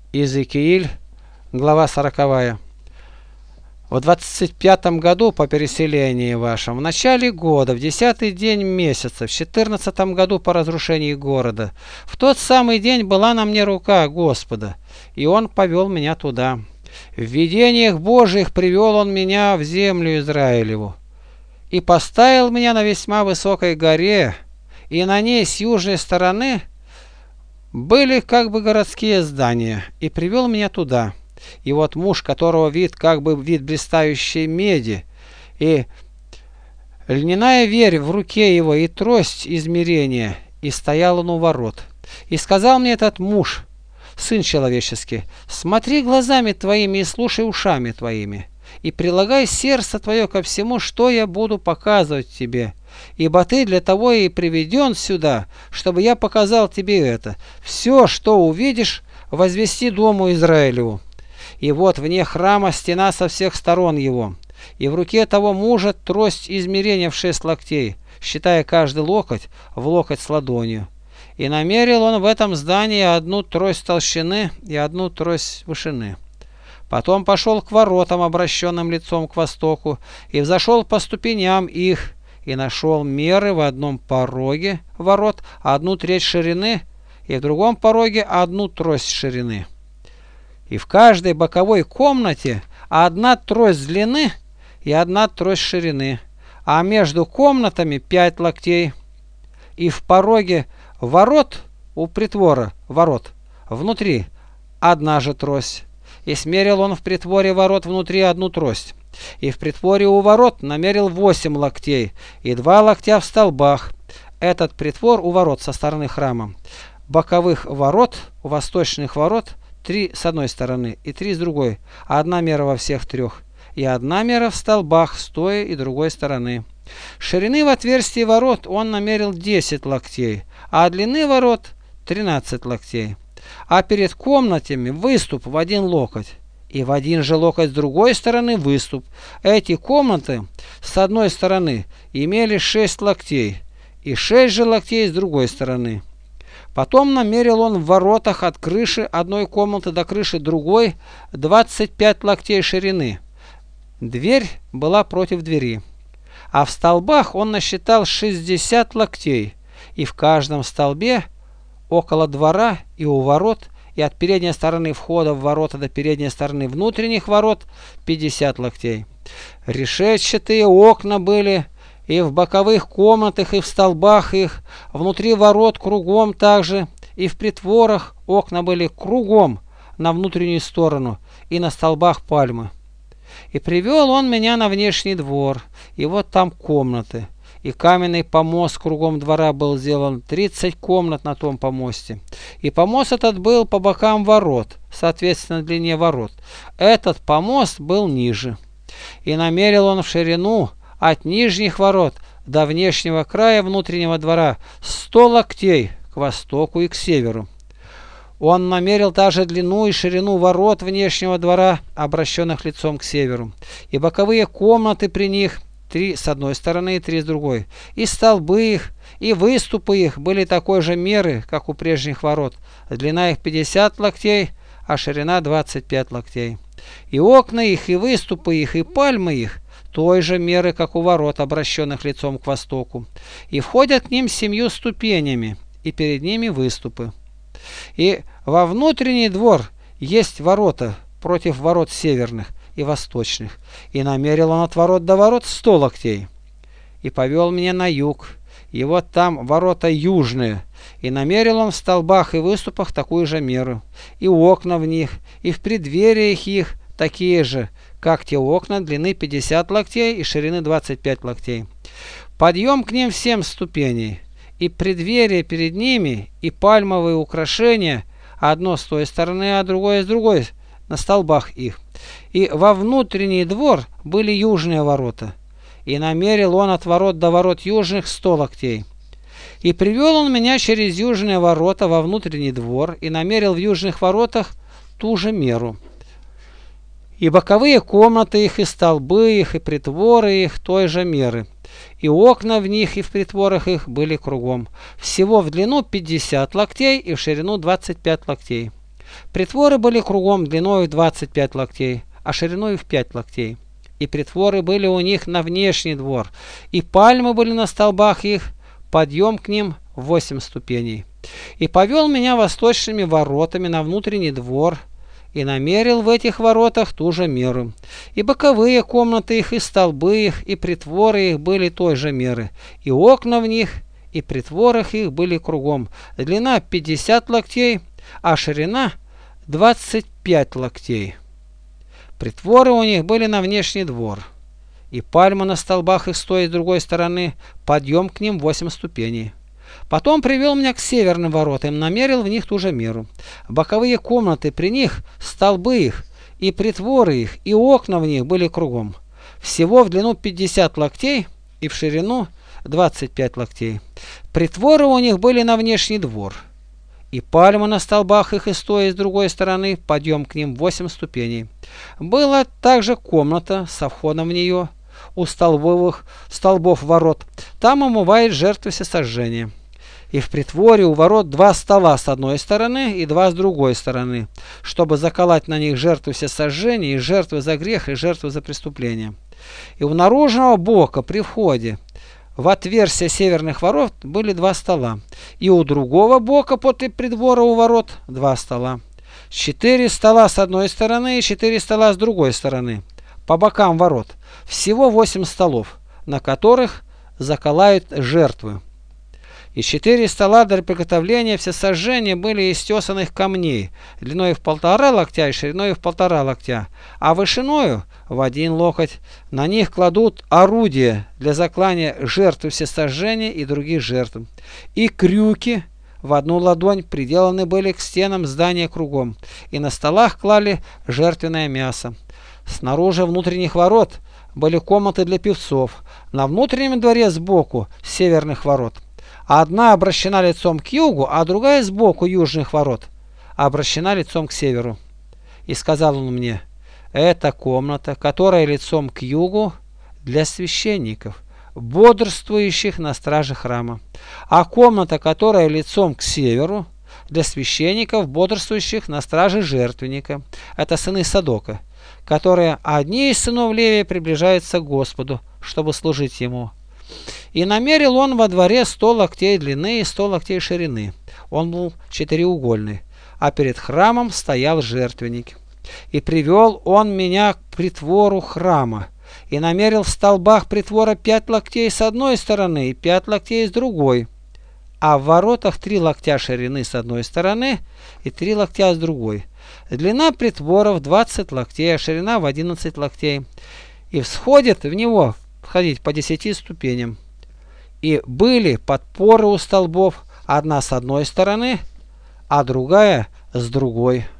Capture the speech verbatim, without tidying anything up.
Иезекииль, глава сороковая. В двадцать пятом году по переселении вашем, в начале года, в десятый день месяца, в четырнадцатом году по разрушении города, в тот самый день была на мне рука Господа, и Он повел меня туда. В видениях Божьих привел Он меня в землю Израилеву, и поставил меня на весьма высокой горе, и на ней с южной стороны были как бы городские здания, и привел меня туда. И вот муж, которого вид как бы вид блистающей меди, и льняная верь в руке его, и трость измерения, и стоял он у ворот. И сказал мне этот муж, сын человеческий, смотри глазами твоими и слушай ушами твоими, и прилагай сердце твое ко всему, что я буду показывать тебе. Ибо ты для того и приведен сюда, чтобы я показал тебе это. Все, что увидишь, возвести дому Израилеву. И вот вне храма стена со всех сторон его, и в руке того мужа трость измерения в шесть локтей, считая каждый локоть в локоть с ладонью. И намерил он в этом здании одну трость толщины и одну трость вышины. Потом пошел к воротам, обращенным лицом к востоку, и взошел по ступеням их, и нашел меры в одном пороге ворот одну треть ширины, и в другом пороге одну трость ширины. И в каждой боковой комнате одна трость длины и одна трость ширины, а между комнатами пять локтей. И в пороге ворот у притвора ворот внутри одна же трость. И смерил он в притворе ворот внутри одну трость. И в притворе у ворот намерил восемь локтей и два локтя в столбах. Этот притвор у ворот со стороны храма. Боковых ворот, у восточных ворот, три с одной стороны и три с другой, а одна мера во всех трех, и одна мера в столбах с той и другой стороны. Ширины в отверстии ворот он намерил десять локтей, а длины ворот тринадцать локтей. А перед комнатами выступ в один локоть, и в один же локоть с другой стороны выступ. Эти комнаты с одной стороны имели шесть локтей, и шесть же локтей с другой стороны. Потом намерил он в воротах от крыши одной комнаты до крыши другой двадцать пять локтей ширины. Дверь была против двери. А в столбах он насчитал шестьдесят локтей, и в каждом столбе около двора и у ворот, и от передней стороны входа в ворота до передней стороны внутренних ворот пятьдесят локтей. Решетчатые окна были и в боковых комнатах, и в столбах их, внутри ворот кругом также, и в притворах окна были кругом на внутреннюю сторону, и на столбах пальмы. И привел он меня на внешний двор, и вот там комнаты, и каменный помост кругом двора был сделан, тридцать комнат на том помосте. И помост этот был по бокам ворот, соответственно длине ворот. Этот помост был ниже. И намерил он в ширину от нижних ворот до внешнего края внутреннего двора сто локтей к востоку и к северу. Он намерил также длину и ширину ворот внешнего двора, обращенных лицом к северу, и боковые комнаты при них, три с одной стороны и три с другой, и столбы их, и выступы их были такой же меры, как у прежних ворот, длина их пятьдесят локтей, а ширина двадцать пять локтей. И окна их, и выступы их, и пальмы их той же меры, как у ворот, обращенных лицом к востоку, и входят к ним семью ступенями, и перед ними выступы. И во внутренний двор есть ворота против ворот северных и восточных, и намерил он от ворот до ворот сто локтей. И повел меня на юг, и вот там ворота южные, и намерил он в столбах и выступах такую же меру, и окна в них, и в преддвериях их такие же, как те окна, длины пятьдесят локтей и ширины двадцать пять локтей. Подъем к ним семь ступеней, и преддверие перед ними, и пальмовые украшения, одно с той стороны, а другое с другой, на столбах их. И во внутренний двор были южные ворота, и намерил он от ворот до ворот южных сто локтей. И привел он меня через южные ворота во внутренний двор, и намерил в южных воротах ту же меру. И боковые комнаты их, и столбы их, и притворы их той же меры. И окна в них, и в притворах их были кругом. Всего в длину пятьдесят локтей и в ширину двадцать пять локтей. Притворы были кругом длиной в двадцать пять локтей, а шириной в пять локтей. И притворы были у них на внешний двор, и пальмы были на столбах их, подъем к ним восемь ступеней. И повел меня восточными воротами на внутренний двор, и намерил в этих воротах ту же меру. И боковые комнаты их, и столбы их, и притворы их были той же меры, и окна в них, и притворах их были кругом. Длина пятьдесят локтей, а ширина двадцать пять локтей. Притворы у них были на внешний двор, и пальмы на столбах их с той и с другой стороны, подъем к ним восемь ступеней. Потом привел меня к северным воротам и намерил в них ту же меру. Боковые комнаты при них, столбы их, и притворы их, и окна в них были кругом. Всего в длину пятьдесят локтей и в ширину двадцать пять локтей. Притворы у них были на внешний двор, и пальмы на столбах их и с той и с другой стороны, подъем к ним восемь ступеней. Была также комната со входом в нее у столбовых столбов ворот. Там омывает жертвы всесожжения. И в притворе у ворот два стола с одной стороны и два с другой стороны, чтобы заколоть на них жертвы всесожжения, и жертвы за грех, и жертвы за преступление. И у наружного бока при входе в отверстие северных ворот были два стола, и у другого бока подле придвора у ворот два стола. Четыре стола с одной стороны и четыре стола с другой стороны, по бокам ворот. Всего восемь столов, на которых заколают жертвы. И четыре стола для приготовления всесожжения были из тесаных камней, длиной в полтора локтя и шириной в полтора локтя, а вышиною в один локоть. На них кладут орудия для заклания жертвы всесожжения и других жертв. И крюки в одну ладонь приделаны были к стенам здания кругом, и на столах клали жертвенное мясо. Снаружи внутренних ворот были комнаты для певцов, на внутреннем дворе сбоку северных ворот. Одна обращена лицом к югу, а другая сбоку южных ворот обращена лицом к северу. И сказал он мне: это комната, которая лицом к югу, для священников, бодрствующих на страже храма, а комната, которая лицом к северу, для священников, бодрствующих на страже жертвенника. Это сыны Садока, которые одни из сынов Левия приближаются к Господу, чтобы служить ему. И намерил он во дворе сто локтей длины и сто локтей ширины. Он был четыреугольный, а перед храмом стоял жертвенник. И привел он меня к притвору храма, и намерил в столбах притвора пять локтей с одной стороны и пять локтей с другой, а в воротах три локтя ширины с одной стороны и три локтя с другой. Длина притворов двадцать локтей, а ширина в одиннадцать локтей. И всходит в него входить по десяти ступеням. И были подпоры у столбов, одна с одной стороны, а другая с другой.